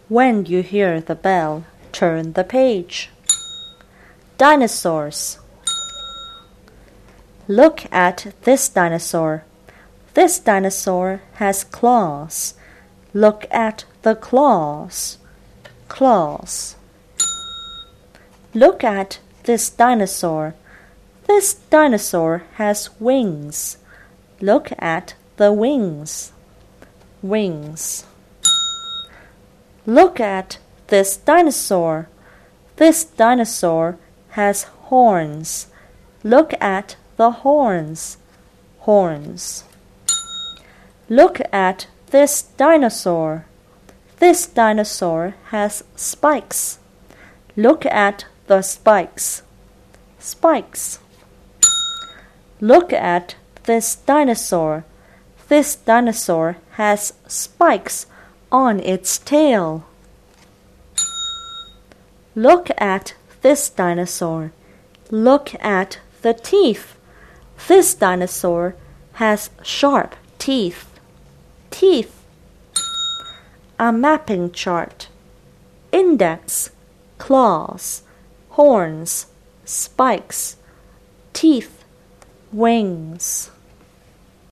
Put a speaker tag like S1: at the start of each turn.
S1: When you hear the bell, turn the page. Dinosaurs. Look at this dinosaur. This dinosaur has claws. Look at the claws. Claws. Look at this dinosaur. This dinosaur has wings. Look at the wings. Wings. Look at this dinosaur. This dinosaur has horns. Look at the horns. Horns. Look at this dinosaur. This dinosaur has spikes. Look at the spikes. Spikes. Look at this dinosaur. This dinosaur has spikes on its tail. Look at this dinosaur. Look at the teeth. This dinosaur has sharp teeth. Teeth. A mapping chart. Index, claws, horns, spikes, teeth, wings.